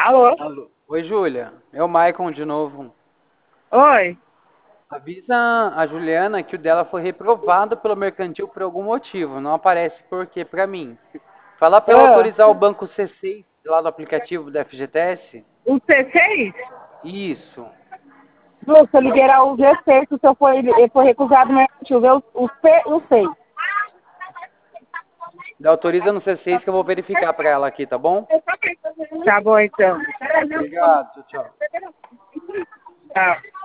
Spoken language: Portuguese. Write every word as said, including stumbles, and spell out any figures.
Alô? Alô. Oi, Júlia. É o Maicon de novo. Oi? Avisa a Juliana que o dela foi reprovado pelo mercantil por algum motivo. Não aparece por quê pra mim. Fala pra ela Ah, autorizar o banco C seis lá do aplicativo da F G T S. o C seis? Isso. Lu, se eu liberar o G seis, se o senhor foi, ele foi recusado, mas deixa eu ver o, o C, o seis. Dá autoriza no C seis que eu vou verificar pra ela aqui, tá bom? Tá bom, então. Obrigado. Tchau, tchau. Tá.